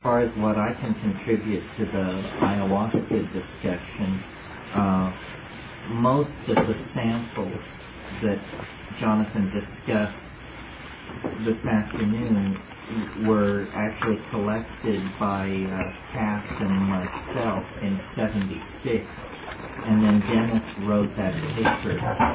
far as what I can contribute to the ayahuasca discussion, most of the samples that Jonathan discussed this afternoon were actually collected by Cass and myself in '76, and then Dennis wrote that paper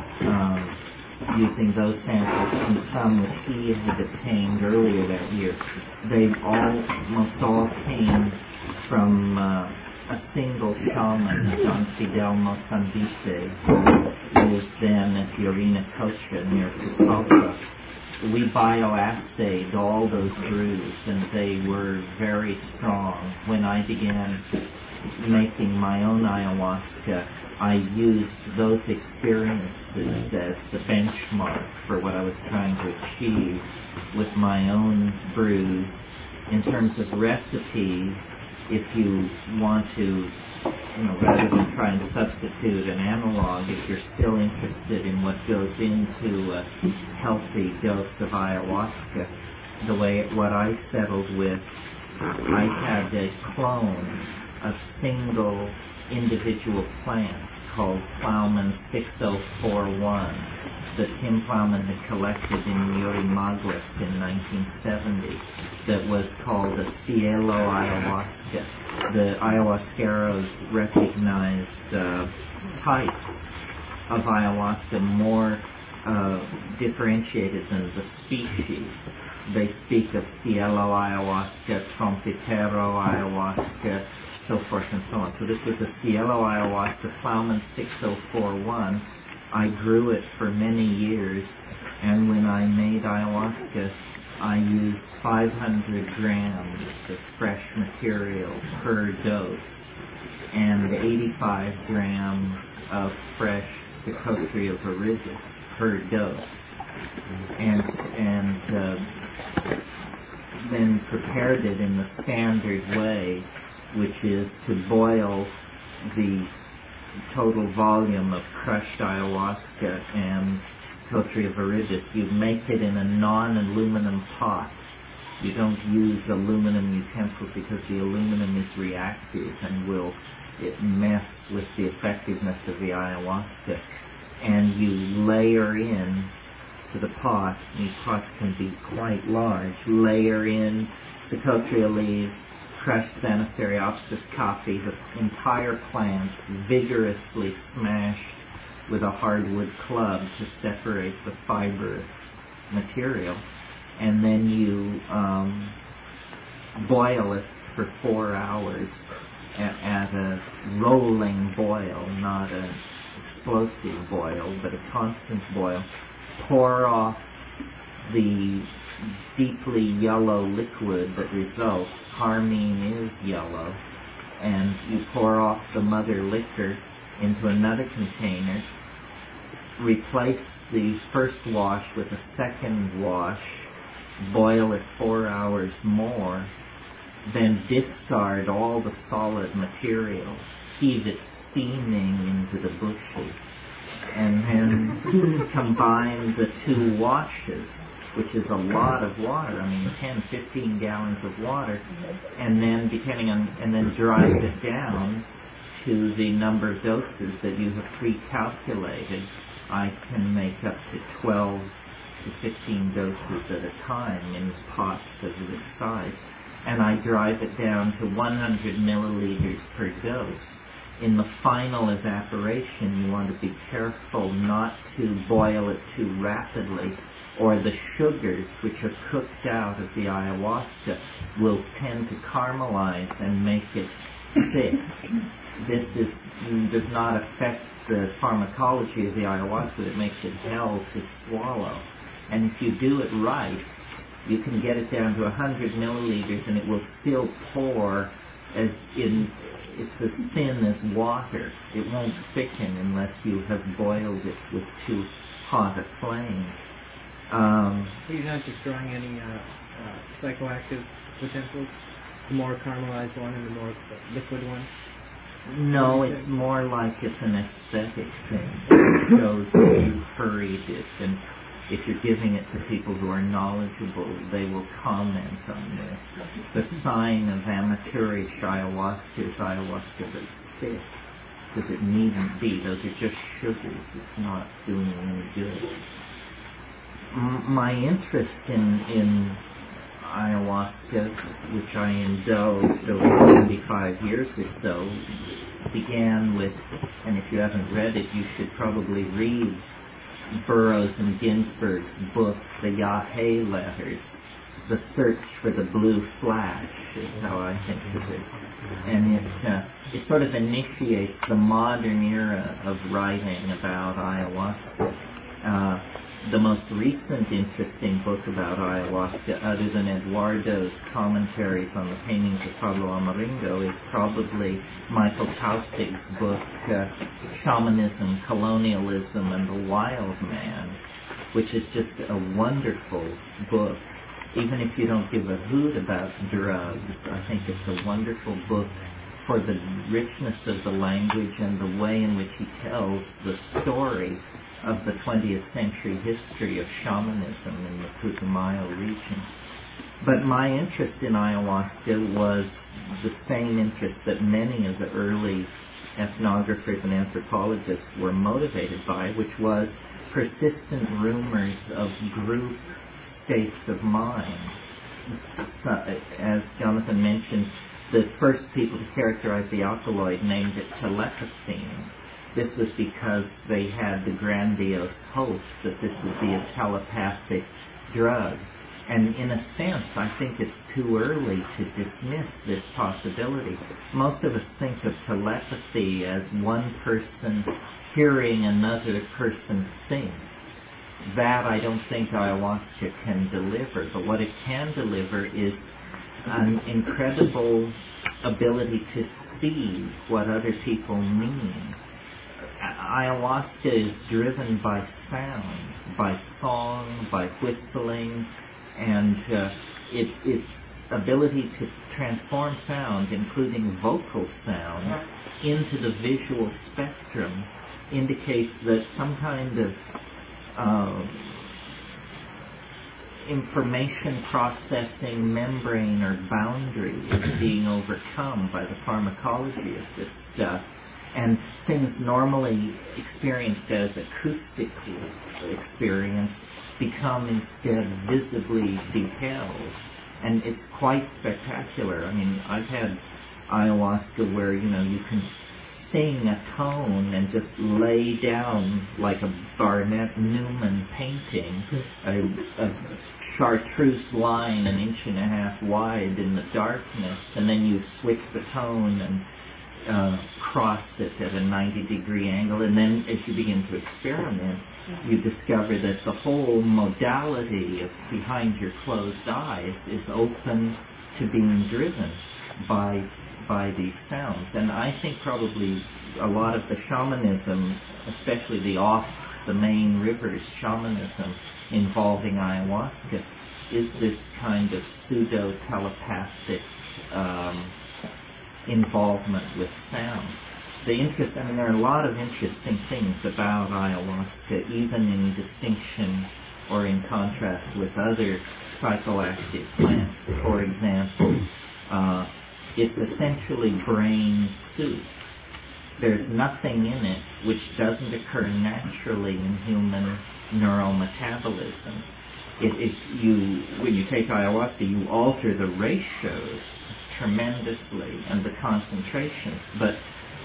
using those samples and some that he had obtained earlier that year. They almost all came from a single shaman, Don Fidel Mozambique, who lived then at Yorina Cocha near Pucallpa. We bioassayed all those brews, and they were very strong. When I began making my own ayahuasca, I used those experiences as the benchmark for what I was trying to achieve with my own brews. In terms of recipes, if you want to, rather than trying to substitute an analog, if you're still interested in what goes into a healthy dose of ayahuasca, what I settled with, I had a clone, a single individual plant called Plowman 6041 that Tim Plowman had collected in Yurimaguas in 1970 that was called a Cielo ayahuasca. The ayahuasqueros recognized types of ayahuasca more differentiated than the species. They speak of Cielo ayahuasca, Trompetero ayahuasca, so forth and so on. So this was a Cielo ayahuasca, Plowman 6041. I grew it for many years, and when I made ayahuasca, I used 500 grams of fresh material per dose and 85 grams of fresh Psychotria viridis per dose. And then prepared it in the standard way, which is to boil the total volume of crushed ayahuasca and Psychotria viridis. You make it in a non-aluminum pot. You don't use aluminum utensils because the aluminum is reactive and will mess with the effectiveness of the ayahuasca. And you layer in to the pot, these pots can be quite large, layer in Psychotria leaves, crushed Banisteriopsis coffee, the entire plant vigorously smashed with a hardwood club to separate the fibrous material, and then you boil it for 4 hours at a rolling boil, not an explosive boil, but a constant boil. Pour off the deeply yellow liquid that results. Carmine is yellow, and you pour off the mother liquor into another container, replace the first wash with a second wash, boil it 4 hours more, then discard all the solid material, heave it steaming into the bushes, and then combine the 2 washes, which is a lot of water, 10, 15 gallons of water, and then and then drive it down to the number of doses that you have pre-calculated. I can make up to 12 to 15 doses at a time in pots of this size, and I drive it down to 100 milliliters per dose. In the final evaporation, you want to be careful not to boil it too rapidly, or the sugars which are cooked out of the ayahuasca will tend to caramelize and make it thick. This does not affect the pharmacology of the ayahuasca. It makes it hell to swallow. And if you do it right, you can get it down to 100 milliliters and it will still pour it's as thin as water. It won't thicken unless you have boiled it with too hot a flame. You're not destroying any psychoactive potentials? The more caramelized one and the more liquid one? No, it's more like it's an aesthetic thing. It shows that you hurried it. And if you're giving it to people who are knowledgeable, they will comment on this. The sign of amateurish ayahuasca is ayahuasca that's sick, because it needn't be. Those are just sugars. It's not doing any good. My interest in ayahuasca, which I indulged over 25 years or so, began with, and if you haven't read it, you should probably read Burroughs and Ginsberg's book, The Yahé Letters. The Search for the Blue Flash is how I think of it. And it sort of initiates the modern era of writing about ayahuasca. The most recent interesting book about ayahuasca, other than Eduardo's commentaries on the paintings of Pablo Amaringo, is probably Michael Taustig's book, Shamanism, Colonialism, and the Wild Man, which is just a wonderful book. Even if you don't give a hoot about drugs, I think it's a wonderful book for the richness of the language and the way in which he tells the story of the 20th century history of shamanism in the Putumayo region. But my interest in ayahuasca was the same interest that many of the early ethnographers and anthropologists were motivated by, which was persistent rumors of group states of mind. So, as Jonathan mentioned, the first people to characterize the alkaloid named it telepathine. This was because they had the grandiose hope that this would be a telepathic drug. And in a sense, I think it's too early to dismiss this possibility. Most of us think of telepathy as one person hearing another person think. That I don't think ayahuasca can deliver. But what it can deliver is an incredible ability to see what other people mean. Ayahuasca is driven by sound, by song, by whistling, and its ability to transform sound, including vocal sound, into the visual spectrum indicates that some kind of information processing membrane or boundary is being overcome by the pharmacology of this stuff. And things normally experienced as acoustic experience become instead visibly beheld. And it's quite spectacular. I mean, I've had ayahuasca where, you can sing a tone and just lay down like a Barnett Newman painting, a chartreuse line 1.5 inches wide in the darkness, and then you switch the tone and cross it at a 90-degree angle, and then as you begin to experiment, you discover that the whole modality of behind your closed eyes is open to being driven by these sounds. And I think probably a lot of the shamanism, especially the main rivers shamanism involving ayahuasca, is this kind of pseudo-telepathic involvement with sound. There are a lot of interesting things about ayahuasca, even in distinction or in contrast with other psychoactive plants. For example, it's essentially brain soup. There's nothing in it which doesn't occur naturally in human neurometabolism. When you take ayahuasca, you alter the ratios tremendously and the concentrations. But,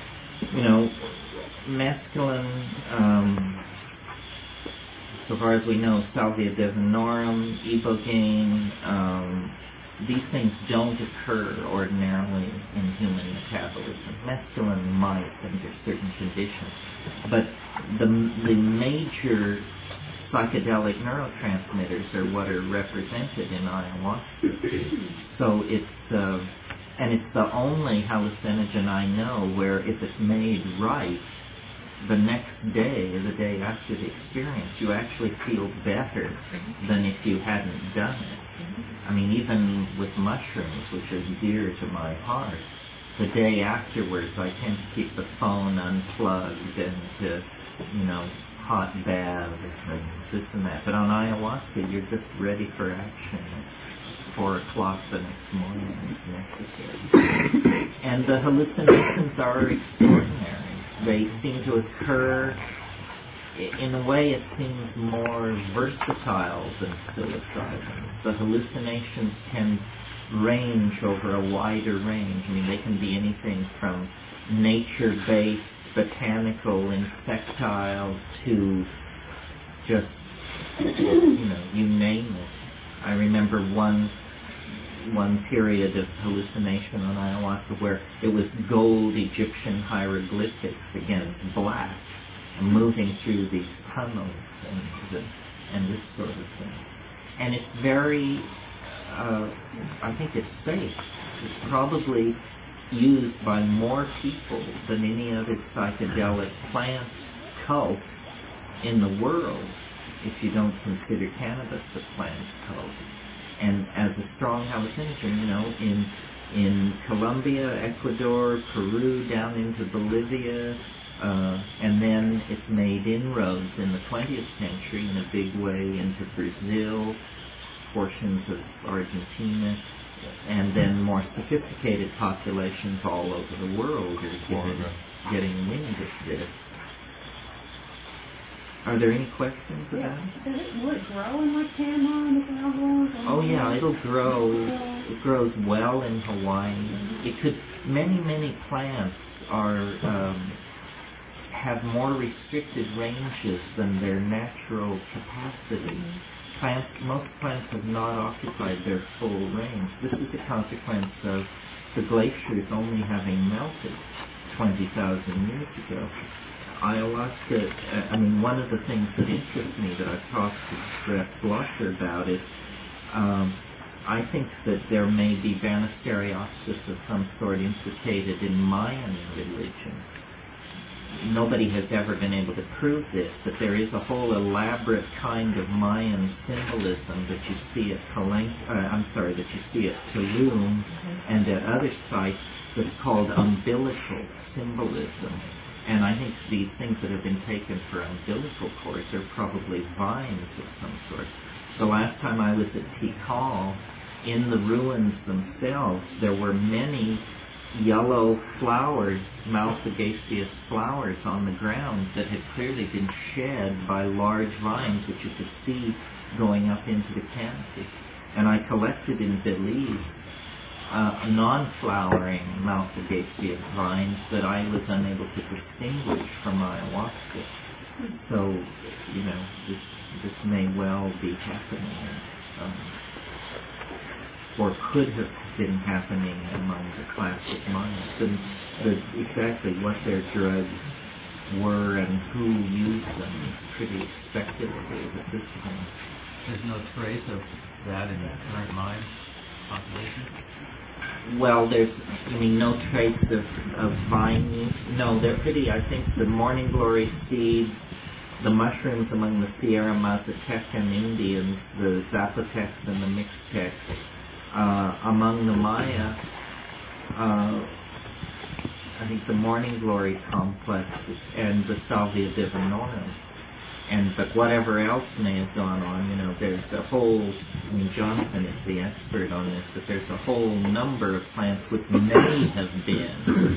mescaline, so far as we know, Salvia divinorum, ibogaine, these things don't occur ordinarily in human metabolism. Mescaline might under certain conditions. But the major psychedelic neurotransmitters are what are represented in ayahuasca. So it's the only hallucinogen I know where if it's made right, the next day or the day after the experience, you actually feel better than if you hadn't done it. I mean, even with mushrooms, which are dear to my heart, the day afterwards I tend to keep the phone unplugged and to, hot baths and this and that. But on ayahuasca, you're just ready for action at 4 o'clock the next morning if necessary. And the hallucinations are extraordinary. They seem to occur, in a way it seems more versatile than psilocybin. The hallucinations can range over a wider range. I mean, they can be anything from nature-based, botanical, insectile to just, you name it. I remember one period of hallucination on ayahuasca where it was gold Egyptian hieroglyphics against black, moving through these tunnels and this sort of thing. And it's very, I think it's safe. It's probably used by more people than any other psychedelic plant cult in the world, if you don't consider cannabis a plant cult. And as a strong hallucinogen, in Colombia, Ecuador, Peru, down into Bolivia, and then it's made inroads in the 20th century in a big way into Brazil, portions of Argentina, and then more sophisticated populations all over the world are getting wind of this. Are there any questions about it? Would it grow in like Panama and the Bahamas? Oh yeah, it'll grow. It grows well in Hawaii. It could. Many plants have more restricted ranges than their natural capacity. Most plants have not occupied their full range. This is a consequence of the glaciers only having melted 20,000 years ago. Ayahuasca, one of the things that interests me that I've talked to Brett Blosser about is I think that there may be Banisteriopsis of some sort implicated in Mayan religion. Nobody has ever been able to prove this, but there is a whole elaborate kind of Mayan symbolism that you see at Tulum and at other sites that's called umbilical symbolism. And I think these things that have been taken for umbilical cords are probably vines of some sort. The last time I was at Tikal, in the ruins themselves, there were many yellow flowers, Malpighiaceous flowers on the ground that had clearly been shed by large vines, which you could see going up into the canopy. And I collected in Belize non-flowering Malpighiaceous vines that I was unable to distinguish from ayahuasca. So, this may well be happening, or could have been happening among the classic Mayans. And exactly what their drugs were and who used them is pretty speculative at this point. There's no trace of that in the current Mayan population? Well, there's, no trace of vine use. No, they're pretty, I think the morning glory seeds, the mushrooms among the Sierra Mazatecan Indians, the Zapotecs and the Mixtecs, among the Maya, I think the Morning Glory complex and the Salvia divinorum. But whatever else may have gone on, there's a whole, Jonathan is the expert on this, but there's a whole number of plants which may have been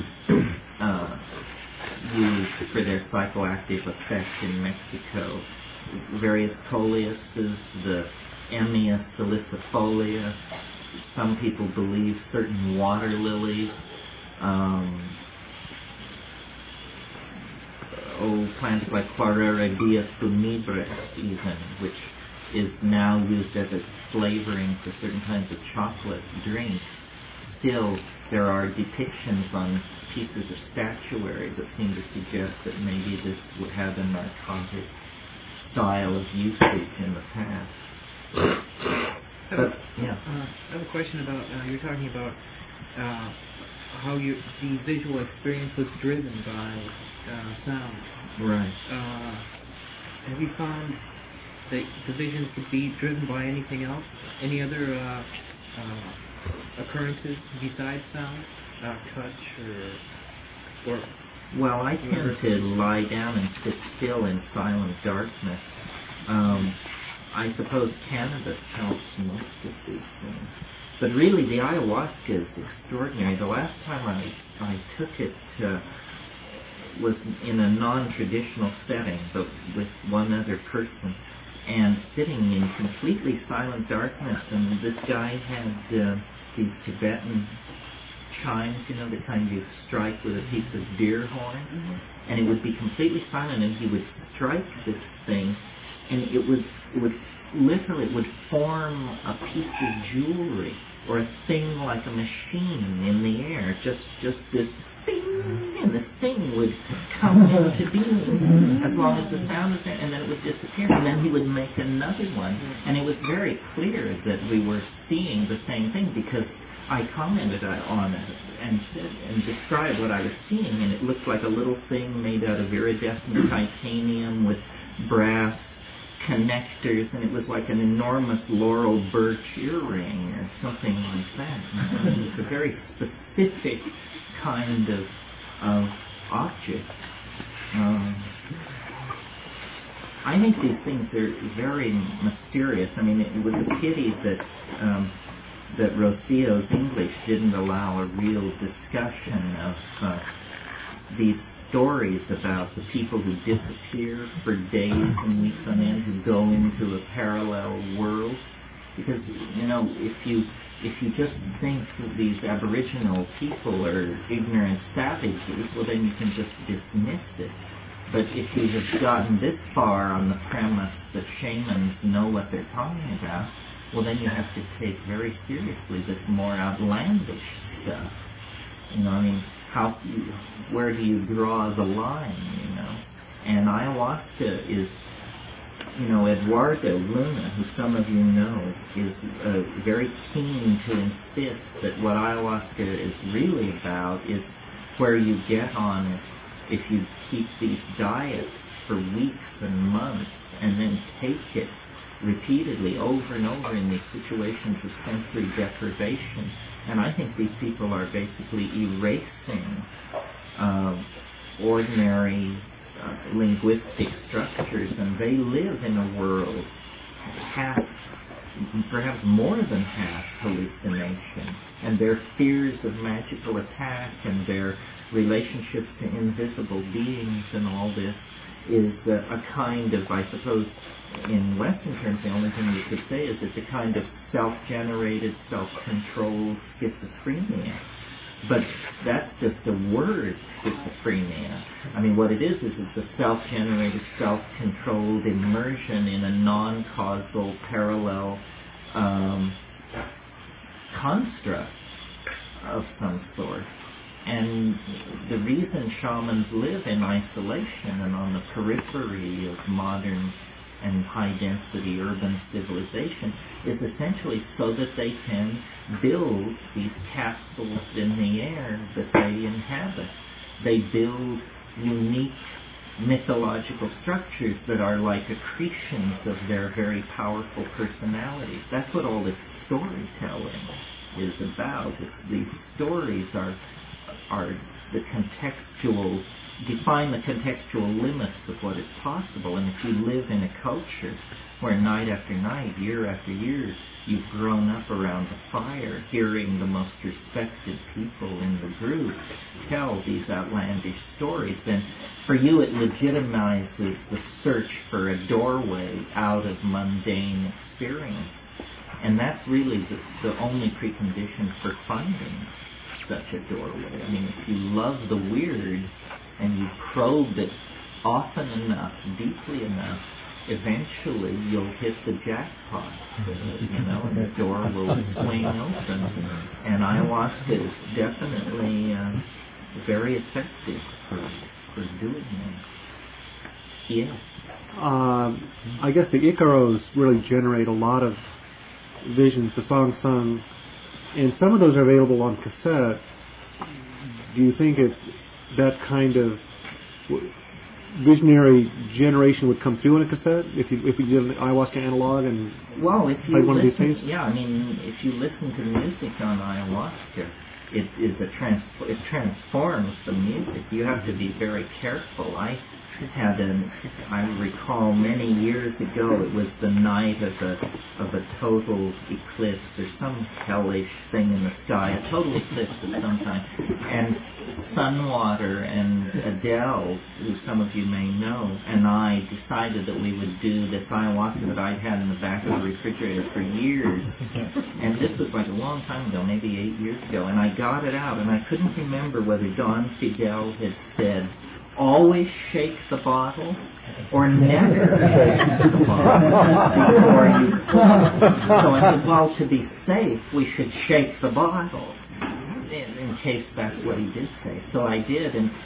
used for their psychoactive effect in Mexico. Various coleuses, the Emia salicifolia, some people believe certain water lilies, plants like Quareradia funebris even, which is now used as a flavoring for certain kinds of chocolate drinks. Still, there are depictions on pieces of statuary that seem to suggest that maybe this would have a narcotic style of usage in the past. I have a question about, you're talking about how the visual experience was driven by sound. Right. Have you found that the visions could be driven by anything else? Any other occurrences besides sound? Touch or Well, I tend to lie down and sit still in silent darkness. I suppose cannabis helps most of these things. But really, the ayahuasca is extraordinary. The last time I took it was in a non-traditional setting, but with one other person, and sitting in completely silent darkness. And this guy had these Tibetan chimes, the kind you strike with a piece of deer horn, and it would be completely silent, and he would strike this thing, and it would form a piece of jewelry or a thing like a machine in the air, just this thing, and this thing would come into being as long as the sound was there, and then it would disappear, and then he would make another one, and it was very clear that we were seeing the same thing, because I commented on it and said and described what I was seeing, and it looked like a little thing made out of iridescent titanium with brass connectors, and it was like an enormous laurel birch earring or something like that. It's a very specific kind of object. I think these things are very mysterious. I mean, it was a pity that Rocio's English didn't allow a real discussion of these stories about the people who disappear for days and weeks on end, who go into a parallel world. Because, if you just think that these Aboriginal people are ignorant savages, well, then you can just dismiss it. But if you have gotten this far on the premise that shamans know what they're talking about, well, then you have to take very seriously this more outlandish stuff. Where do you draw the line, And ayahuasca is, Eduardo Luna, who some of you know, is very keen to insist that what ayahuasca is really about is where you get on it if you keep these diets for weeks and months and then take it repeatedly over and over in these situations of sensory deprivation. And I think these people are basically erasing ordinary linguistic structures, and they live in a world half, perhaps more than half, hallucination. And their fears of magical attack and their relationships to invisible beings and all this is a kind of, I suppose, in Western terms, the only thing you could say is it's a kind of self-generated, self-controlled schizophrenia. But that's just a word, schizophrenia. I mean, what it is it's a self-generated, self-controlled immersion in a non-causal, parallel construct of some sort. And the reason shamans live in isolation and on the periphery of modern and high-density urban civilization is essentially so that they can build these castles in the air that they inhabit. They build unique mythological structures that are like accretions of their very powerful personalities. That's what all this storytelling is about. These stories are the contextual, define the contextual limits of what is possible. And if you live in a culture where night after night, year after year, you've grown up around the fire, hearing the most respected people in the group tell these outlandish stories, then for you it legitimizes the search for a doorway out of mundane experience. And that's really the only precondition for finding such a doorway. I mean, if you love the weird and you probe it often enough, deeply enough, eventually you'll hit the jackpot, and the door will swing open. And ayahuasca is definitely very effective for doing that. Yeah. I guess the Icaros really generate a lot of visions, the song sung, and some of those are available on cassette. Do you think that kind of visionary generation would come through on a cassette if you did an ayahuasca analog and if you played one of these tapes? Yeah, I mean, if you listen to the music on ayahuasca, it transforms the music. You have to be very careful. I recall many years ago, it was the night of a total eclipse or some hellish thing in the sky, a total eclipse of some kind, and Sunwater and Adele, who some of you may know, and I decided that we would do this ayahuasca that I'd had in the back of the refrigerator for years, and this was like a long time ago, maybe 8 years ago, and I got it out, and I couldn't remember whether Don Fidel had said, always shake the bottle or never shake the bottle before you pour. So I said, well, to be safe, we should shake the bottle in case that's what he did say. So I did, and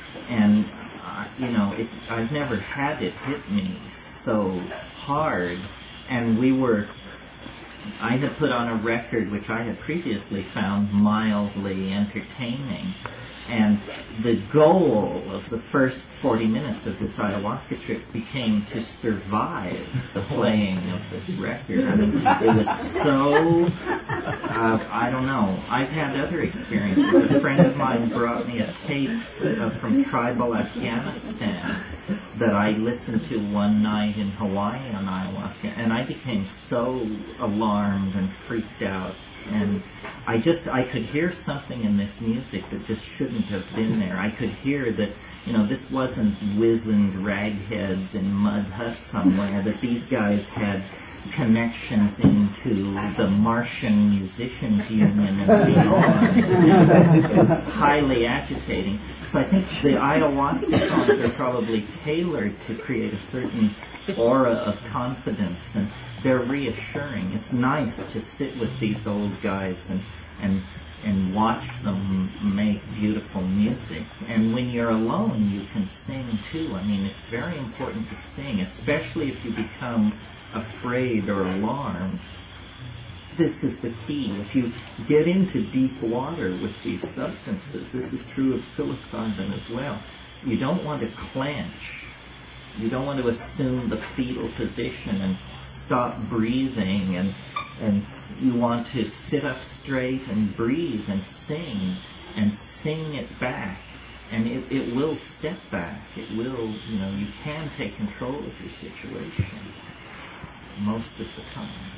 I've never had it hit me so hard. And I had put on a record which I had previously found mildly entertaining. And the goal of the first 40 minutes of this ayahuasca trip became to survive the playing of this record. I mean, it was so, I don't know. I've had other experiences. A friend of mine brought me a tape from tribal Afghanistan that I listened to one night in Hawaii on ayahuasca, and I became so alarmed and freaked out. And I could hear something in this music that just shouldn't have been there. I could hear that, this wasn't wizened ragheads in mud huts somewhere, that these guys had connections into the Martian Musicians Union and beyond. It was highly agitating. So I think the ayahuasca songs are probably tailored to create a certain aura of confidence, and they're reassuring. It's nice to sit with these old guys and watch them make beautiful music. And when you're alone, you can sing too. I mean, it's very important to sing, especially if you become afraid or alarmed. This is the key. If you get into deep water with these substances, this is true of psilocybin as well, you don't want to clench. You don't want to assume the fetal position and stop breathing, and you want to sit up straight and breathe and sing it back, and it will step back. It will, you can take control of your situation most of the time.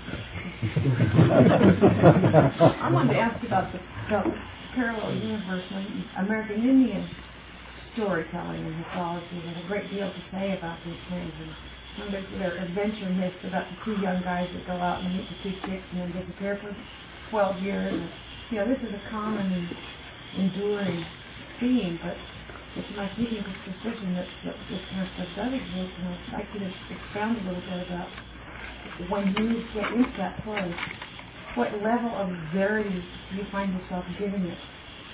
I wanted to ask about the parallel universe when American Indian storytelling and mythology. There's a great deal to say about these things. And their adventure myths about the two young guys that go out and meet the two chicks and then disappear for 12 years. And, this is a common and enduring theme, but it's my speaking with precision that this kind of stuff does exist. And I'd like you to expound a little bit about when you get into that place, what level of verity do you find yourself giving it?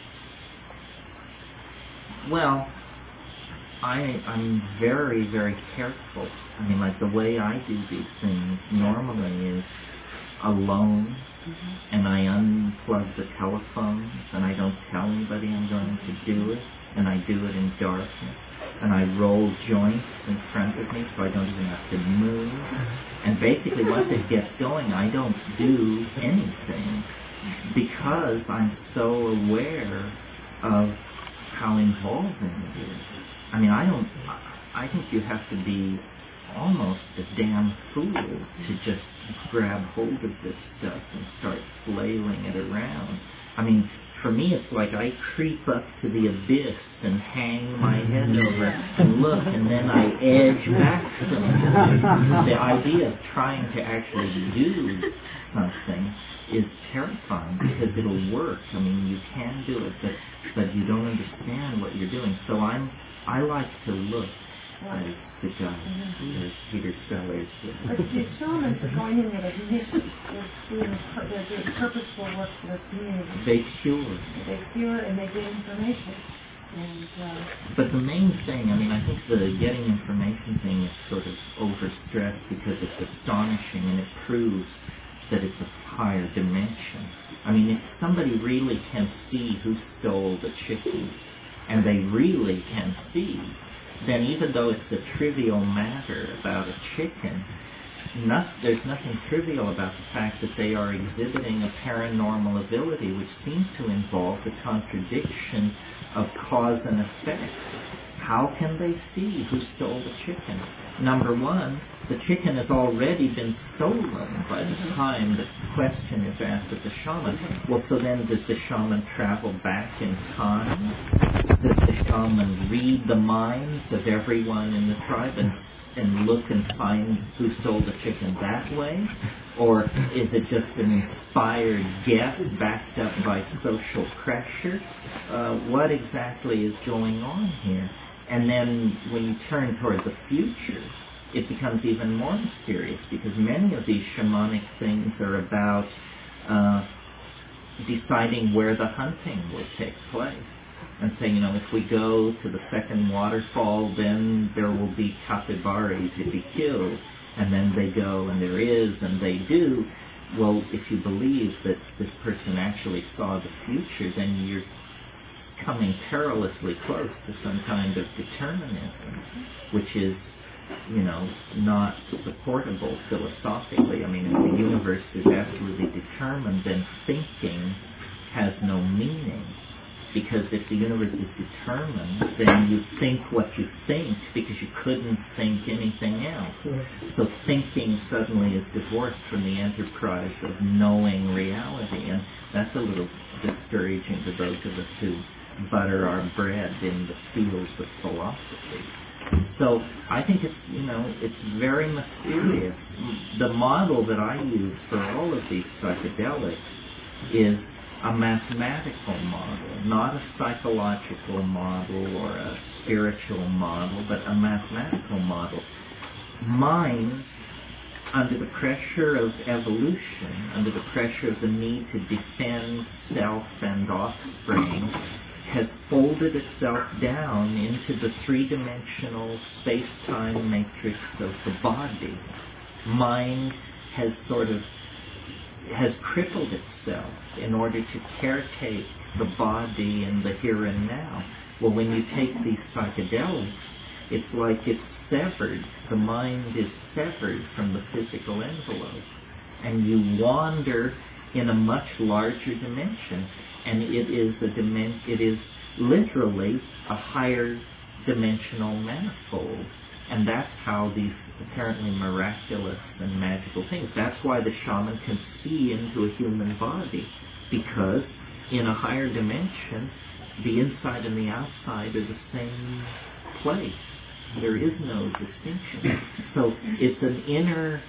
Well, I'm very, very careful. I mean, like the way I do these things normally is alone, and I unplug the telephones, and I don't tell anybody I'm going to do it, and I do it in darkness, and I roll joints in front of me so I don't even have to move. And basically, once it gets going, I don't do anything because I'm so aware of how involving it is. I mean, I think you have to be almost a damn fool to just grab hold of this stuff and start flailing it around. I mean, for me, it's like I creep up to the abyss and hang my head over and look, and then I edge back from it. The idea of trying to actually do something is terrifying because it'll work. I mean, you can do it, but you don't understand what you're doing. So I like to look as the guy, as Peter Sellers. But the shamans are going in there as missions. They're doing purposeful work for the community. They cure. They cure and they get information. But the main thing, I mean, I think the getting information thing is sort of overstressed because it's astonishing and it proves that it's a higher dimension. I mean, if somebody really can see who stole the chicken, and they really can see, then even though it's a trivial matter about a chicken, there's nothing trivial about the fact that they are exhibiting a paranormal ability which seems to involve the contradiction of cause and effect. How can they see who stole the chicken? Number one, the chicken has already been stolen by the time the question is asked of the shaman. Well, so then does the shaman travel back in time? Does the shaman read the minds of everyone in the tribe and look and find who stole the chicken that way? Or is it just an inspired guess backed up by social pressure? What exactly is going on here? And then when you turn toward the future, it becomes even more mysterious, because many of these shamanic things are about deciding where the hunting will take place. And saying, if we go to the second waterfall, then there will be capybaras to be killed. And then they go, and there is, and they do. Well, if you believe that this person actually saw the future, then you're coming perilously close to some kind of determinism, which is, not supportable philosophically. I mean, if the universe is absolutely determined, then thinking has no meaning. Because if the universe is determined, then you think what you think because you couldn't think anything else. So thinking suddenly is divorced from the enterprise of knowing reality, and that's a little discouraging to those of us who butter our bread in the fields of philosophy. So I think it's very mysterious. The model that I use for all of these psychedelics is a mathematical model, not a psychological model or a spiritual model, but a mathematical model. Mind, under the pressure of evolution, under the pressure of the need to defend self and offspring, has folded itself down into the three-dimensional space-time matrix of the body. Mind has crippled itself in order to caretake the body in the here and now. Well, when you take these psychedelics, it's like it's severed. The mind is severed from the physical envelope, and you wander in a much larger dimension. And it is literally a higher dimensional manifold. And that's how these apparently miraculous and magical things, that's why the shaman can see into a human body, because in a higher dimension, the inside and the outside are the same place. There is no distinction. So it's an inner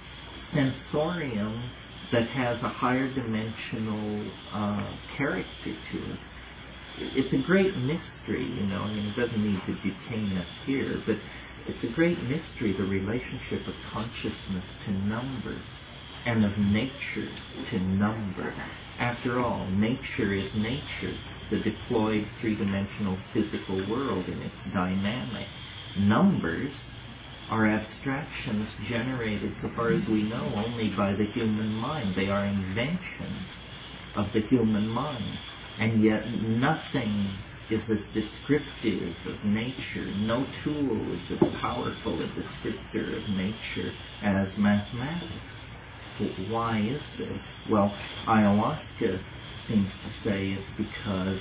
sensorium that has a higher dimensional character to it. It's a great mystery, it doesn't need to detain us here, but it's a great mystery, the relationship of consciousness to number and of nature to number. After all, nature is nature, the deployed three-dimensional physical world in its dynamic. Numbers are abstractions generated, so far as we know, only by the human mind. They are inventions of the human mind. And yet nothing is as descriptive of nature. No tool is as powerful a descriptor of nature as mathematics. Why is this? Well, ayahuasca seems to say it's because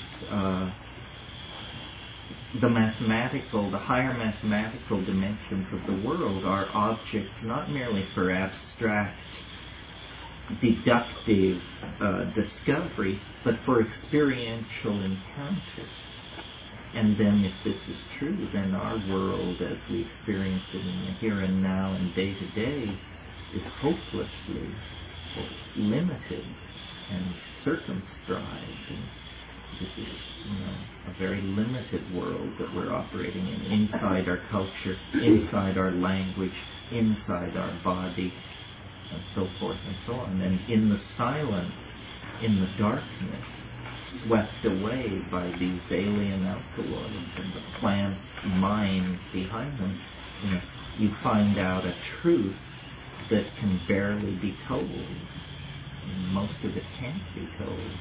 the higher mathematical dimensions of the world are objects not merely for abstract deductive discovery, but for experiential encounter. And then if this is true, then our world as we experience it in the here and now and day to day is hopelessly limited and circumscribed. And this is, a very limited world that we're operating in, inside our culture, inside our language, inside our body, and so forth and so on. And in the silence, in the darkness, swept away by these alien alkaloids and the plant mind behind them, you find out a truth that can barely be told. And most of it can't be told.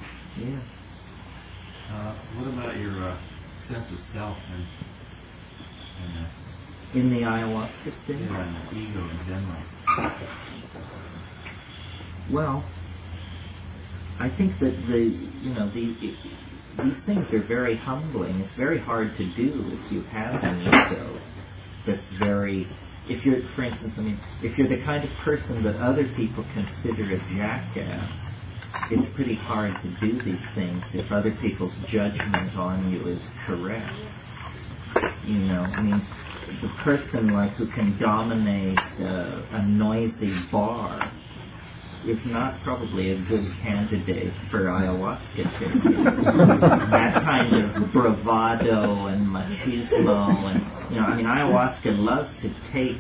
Yeah. What about your sense of self and in the ayahuasca state? Yeah, and the ego in general. Well, I think that these things are very humbling. It's very hard to do if you have an ego that's very. If you're, for instance, if you're the kind of person that other people consider a jackass, it's pretty hard to do these things if other people's judgment on you is correct. The person who can dominate a noisy bar is not probably a good candidate for ayahuasca taking. That kind of bravado and machismo and, ayahuasca loves to take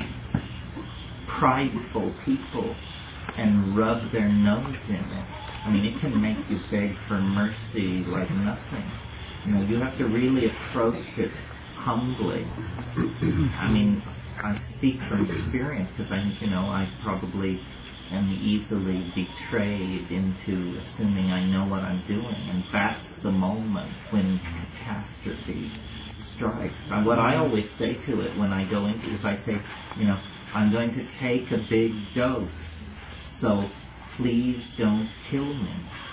prideful people and rub their nose in it. It can make you beg for mercy like nothing. You have to really approach it humbly. I speak from experience because I probably am easily betrayed into assuming I know what I'm doing, and that's the moment when catastrophe strikes. And what I always say to it when I go into it is I say, I'm going to take a big dose, so please don't kill me.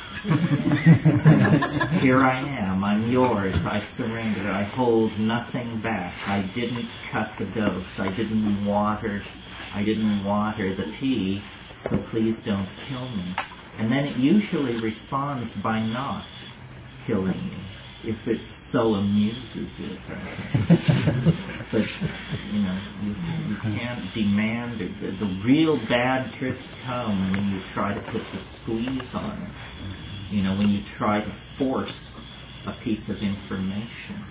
Here I am, I'm yours, I surrender, I hold nothing back. I didn't cut the dose, I didn't water the tea, so please don't kill me. And then it usually responds by not killing me, if it so amuses it. But, you can't demand it. The real bad trips come when you try to put the squeeze on it. When you try to force a piece of information.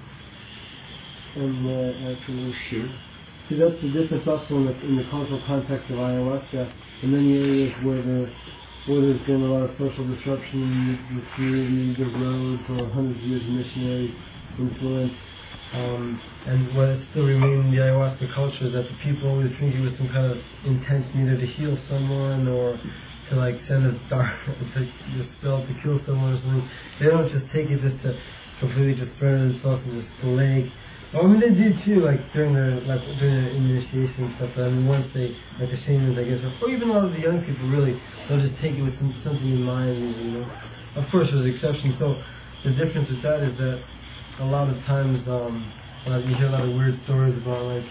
And actually, see, that's the difference also in the cultural context of ayahuasca. In many areas where there's been a lot of social disruption in the community, the roads, or hundreds of years of missionary influence, and what still remains in the ayahuasca culture is that the people always drink it with some kind of intention either to heal someone or to send a spell to kill someone or something. They don't just take it just to completely just surrender themselves and just lay. They do too, during the initiation and stuff. But once they, the shamans, I guess, or even a lot of the young people, really, they'll just take it with something in mind. Of course, there's exceptions. So the difference with that is that a lot of times, you hear a lot of weird stories about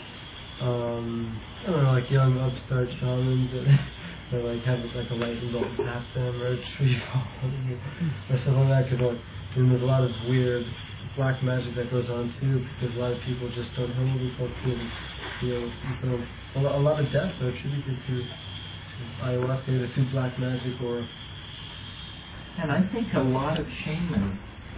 young upstart shamans that have a lightning bolt tap them or a tree fall or something like that. And there's a lot of weird black magic that goes on too, because a lot of people just don't handle themselves too. And so a lot of deaths are attributed to ayahuasca, either through black magic or. And I think a lot of shamans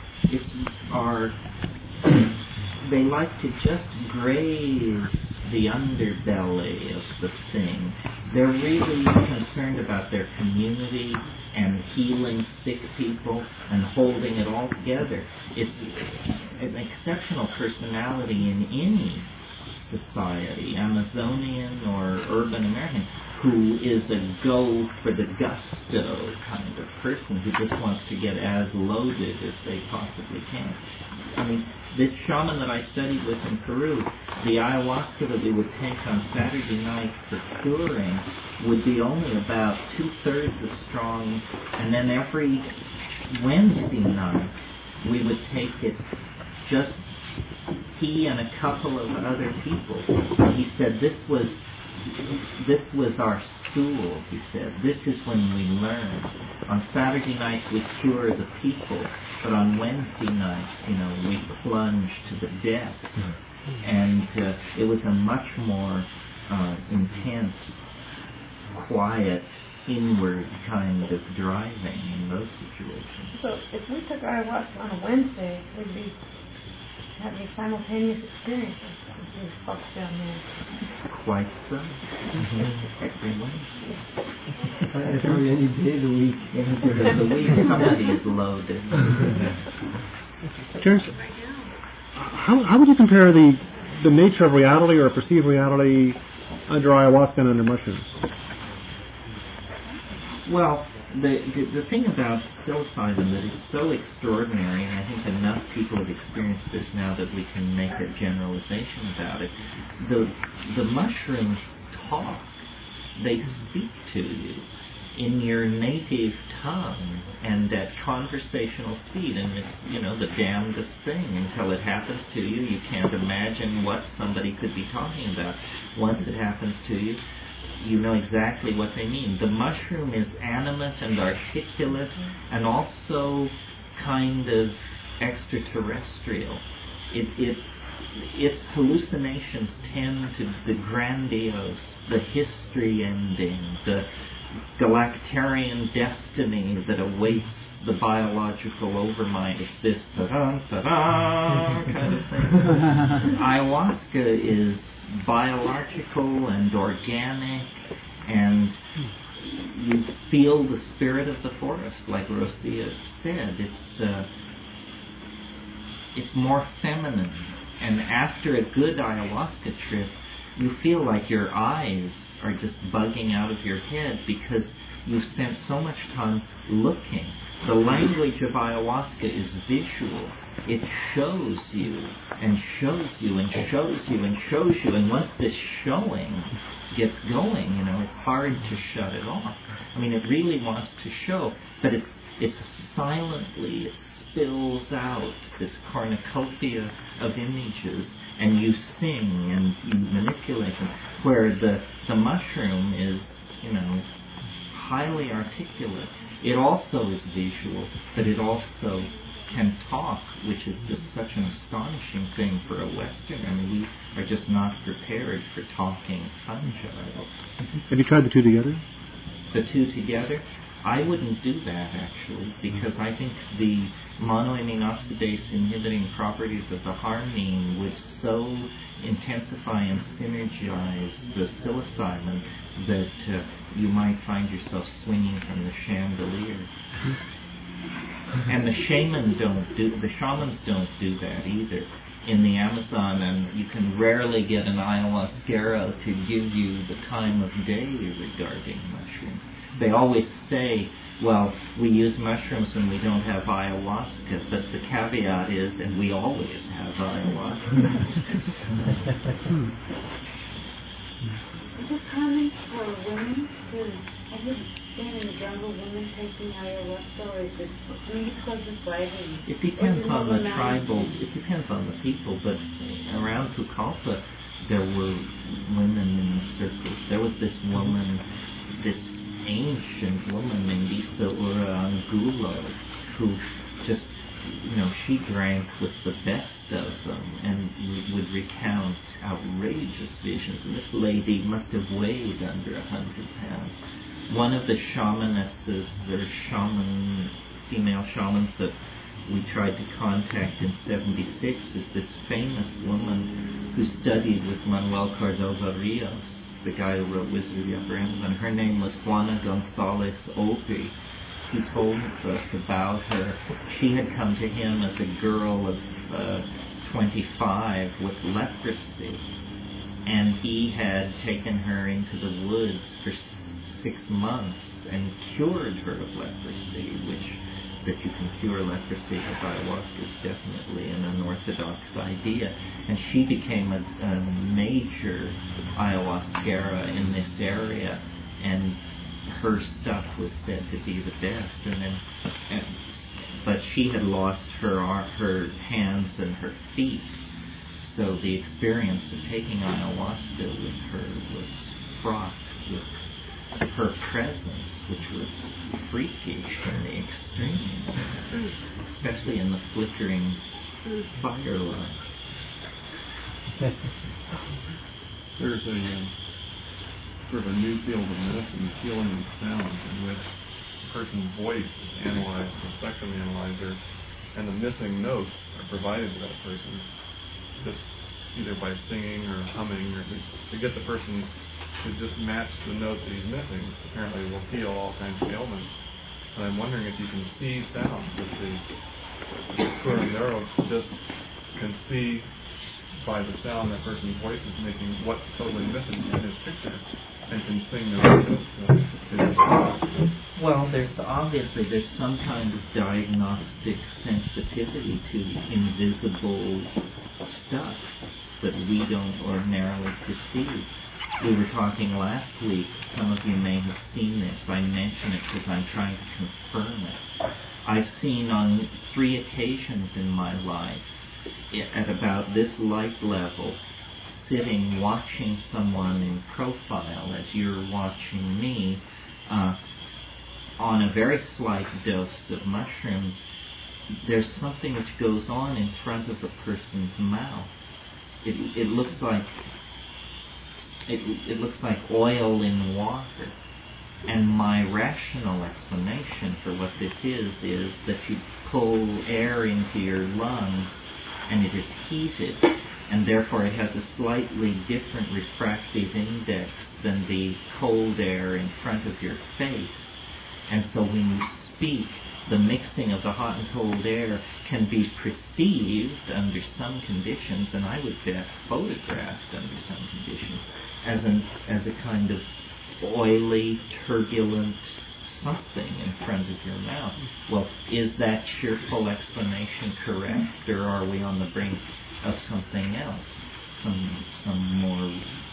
they like to just graze the underbelly of the thing. They're really concerned about their community and healing sick people and holding it all together. It's an exceptional personality in any society, Amazonian or urban American, who is a go for the gusto kind of person who just wants to get as loaded as they possibly can. This shaman that I studied with in Peru, the ayahuasca that we would take on Saturday nights at touring would be only about 2/3 as strong, and then every Wednesday night we would take it just he and a couple of other people. He said this was our school, he said. This is when we learn. On Saturday nights we cure the people, but on Wednesday nights, we plunge to the depths. And it was a much more intense, quiet, inward kind of driving in those situations. So if we took ayahuasca on a Wednesday, we'd be having a simultaneous experience with these folks down there. Quite so. Every Wednesday. Probably any day of the week. Any day of the week, somebody is loaded. Terence, how would you compare the nature of reality or perceived reality under ayahuasca and under mushrooms? Well, The thing about psilocybin that is so extraordinary, and I think enough people have experienced this now that we can make a generalization about it, the mushrooms talk. They speak to you in your native tongue and at conversational speed, and it's, the damnedest thing until it happens to you. You can't imagine what somebody could be talking about. Once it happens to you, you know exactly what they mean. The mushroom is animate and articulate and also kind of extraterrestrial. Its hallucinations tend to the grandiose, the history-ending, the galactarian destiny that awaits the biological overmind. It's this ta-da, kind of thing. Ayahuasca is biological and organic, and you feel the spirit of the forest, like Rosia said. It's more feminine, and after a good ayahuasca trip, you feel like your eyes are just bugging out of your head because you've spent so much time looking. The language of ayahuasca is visual. It shows you and shows you and shows you and shows you, and once this showing gets going, it's hard to shut it off. I mean, it really wants to show, but it's silently, it spills out this cornucopia of images, and you sing and you manipulate them, where the mushroom is, highly articulate. It also is visual, but it also can talk, which is just such an astonishing thing for a Westerner. I mean, we are just not prepared for talking fungi. Have you tried the two together? The two together? I wouldn't do that, actually, because I think the monoamine oxidase inhibiting properties of the harmine would so intensify and synergize the psilocybin that you might find yourself swinging from the chandelier. And the shamans don't do that either. In the Amazon, and you can rarely get an ayahuasquero to give you the time of day regarding mushrooms. They always say, well, we use mushrooms when we don't have ayahuasca, but the caveat is, and we always have ayahuasca. Is it common for women to, have you been in the jungle, women taking ayahuasca, or is it, because it's writing? It depends on the tribal, it depends on the people, but around Pucallpa, there were women in the circles. There was this woman, this ancient woman named Isaura Angulo, who just, she drank with the best of them and would recount outrageous visions. And this lady must have weighed under 100 pounds. One of the shamanesses, or female shamans that we tried to contact in 76 is this famous woman who studied with Manuel Cordova Rios, the guy who wrote Wizard of the Upper Amazon. Her name was Juana Gonzalez Opie. He told us about her. She had come to him as a girl of 25 with leprosy, and he had taken her into the woods for 6 months and cured her of leprosy, which that you can cure leprosy with ayahuasca is definitely an unorthodox idea. And she became a major ayahuasquera in this area, and her stuff was said to be the best. But she had lost her hands and her feet, so the experience of taking ayahuasca with her was fraught with her presence, which was freakish in the extreme, especially in the flickering firelight. There's a sort of a new field of medicine, healing sound, in which a person's voice is analyzed, a spectrum analyzer, and the missing notes are provided to that person, just either by singing or humming, or to get the person to just match the note that he's missing. Apparently will heal all kinds of ailments. And I'm wondering if you can see sound, if the curandero just can see by the sound that person's voice is making what's totally missing in his picture, and can sing the Well, there's some kind of diagnostic sensitivity to invisible stuff that we don't ordinarily perceive. We were talking last week, some of you may have seen this, I mention it because I'm trying to confirm it. I've seen on 3 occasions in my life, at about this light level, sitting watching someone in profile as you're watching me, on a very slight dose of mushrooms, there's something which goes on in front of the person's mouth. It looks like oil in water. And my rational explanation for what this is that you pull air into your lungs and it is heated, and therefore it has a slightly different refractive index than the cold air in front of your face. And so when you speak, the mixing of the hot and cold air can be perceived under some conditions, and I would bet photographed under some conditions, as a kind of oily, turbulent something in front of your mouth. Well, is that cheerful explanation correct, or are we on the brink of something else, some more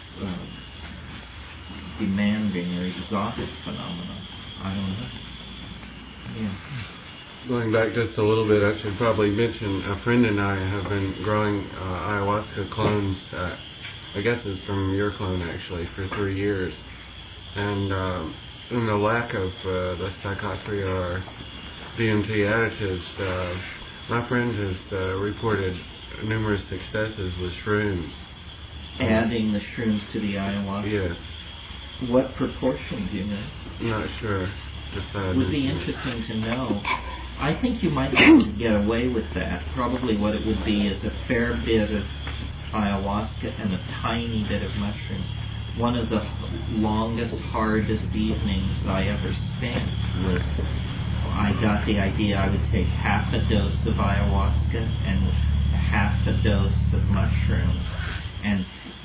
demanding or exotic phenomenon? I don't know. Yeah. Going back just a little bit, I should probably mention a friend and I have been growing ayahuasca clones. I guess it's from your clone actually, for 3 years. And in the lack of the psychotria or DMT additives, my friend has reported numerous successes with shrooms. Adding the shrooms to the ayahuasca? Yes. What proportion do you know? Not sure. It would be interesting to know. I think you might be able to get away with that. Probably what it would be is a fair bit of ayahuasca and a tiny bit of mushrooms. One of the longest, hardest evenings I ever spent was, I got the idea I would take half a dose of ayahuasca and half a dose of mushrooms. And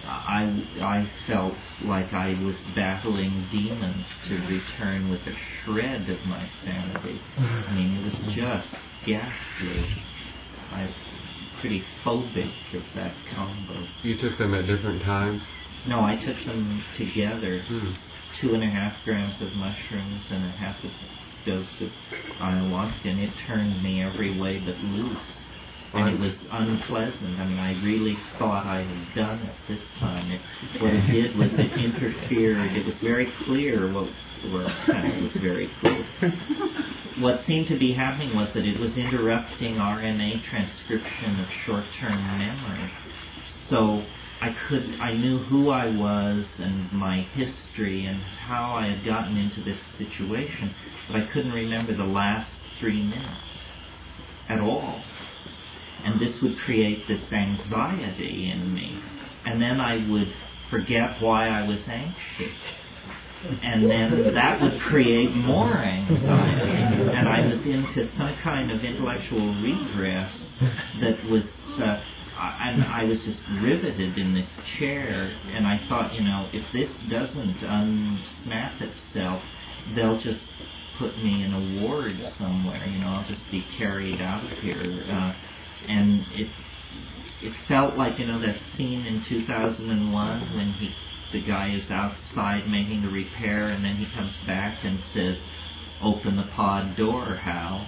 I felt like I was battling demons to return with a shred of my sanity. I mean, it was just ghastly. I'm pretty phobic of that combo. You took them at different times? No, I took them together. 2.5 grams of mushrooms and a half a dose of ayahuasca, and it turned me every way but loose. And it was unpleasant. I mean, I really thought I had done it this time. What it did was it interfered. It was very clear what was very clear. What seemed to be happening was that it was interrupting RNA transcription of short-term memory. So I knew who I was and my history and how I had gotten into this situation, but I couldn't remember the last 3 minutes at all. And this would create this anxiety in me. And then I would forget why I was anxious. And then that would create more anxiety. And I was into some kind of intellectual regress that was, and I was just riveted in this chair. And I thought, if this doesn't unsnap itself, they'll just put me in a ward somewhere. I'll just be carried out of here. And it felt like, that scene in 2001 when the guy is outside making the repair, and then he comes back and says, "Open the pod door, Hal."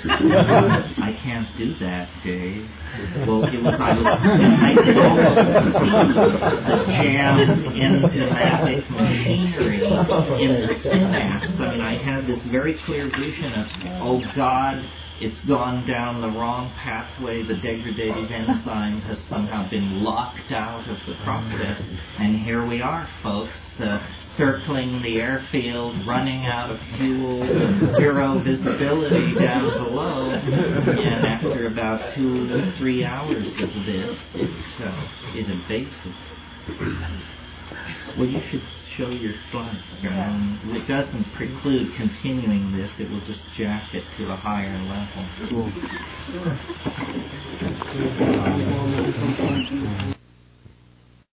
I can't do that, Dave. Well, I could almost see the jammed enzymatic machinery in the synapse. I mean, I had this very clear vision of, oh God, it's gone down the wrong pathway. The degradative enzyme has somehow been locked out of the process. And here we are, folks, circling the airfield, running out of fuel, zero visibility down below. And after about 2 to 3 hours of this, it abated. Well, you should show your slides. It doesn't preclude continuing this. It will just jack it to a higher level. Cool.